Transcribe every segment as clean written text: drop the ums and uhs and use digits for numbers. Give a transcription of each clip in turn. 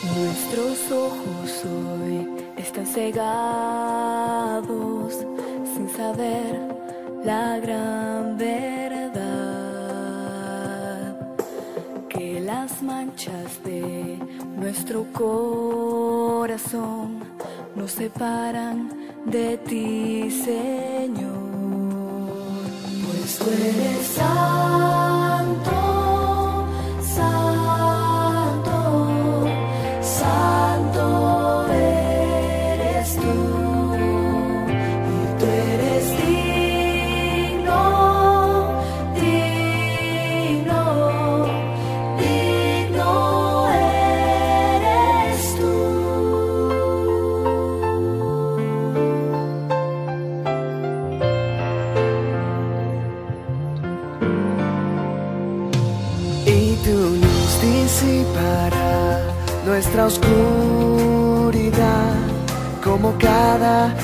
Nuestros ojos hoy están cegados sin saber la gran verdad, que las manchas de nuestro corazón nos separan de ti, Señor. Pues tú eres santo, santo, santo eres tú, y tú eres digno, digno, digno eres tú. Y tu luz disipará nuestra oscuridad como cada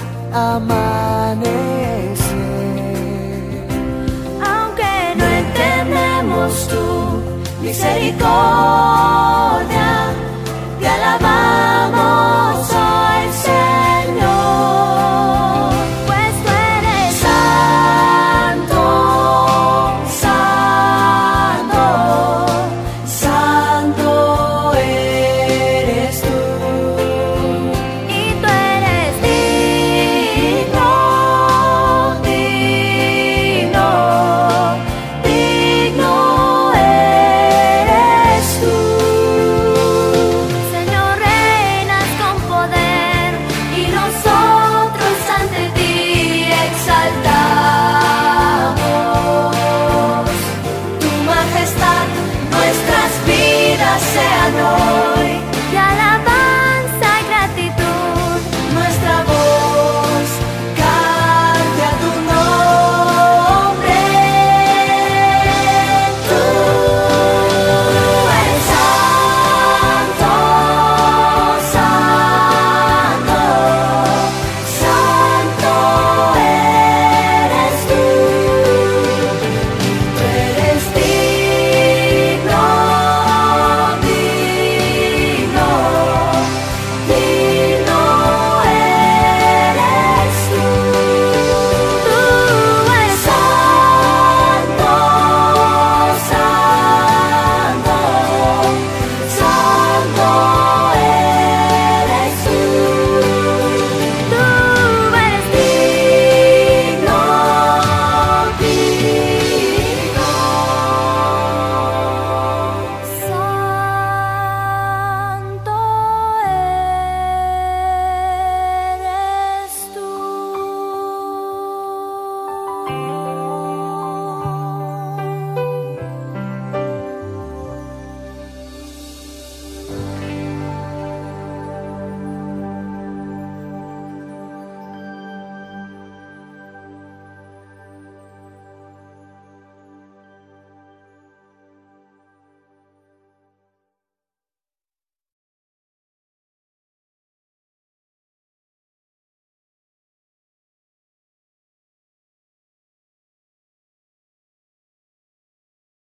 amanecer. Aunque no entendemos tu misericordia,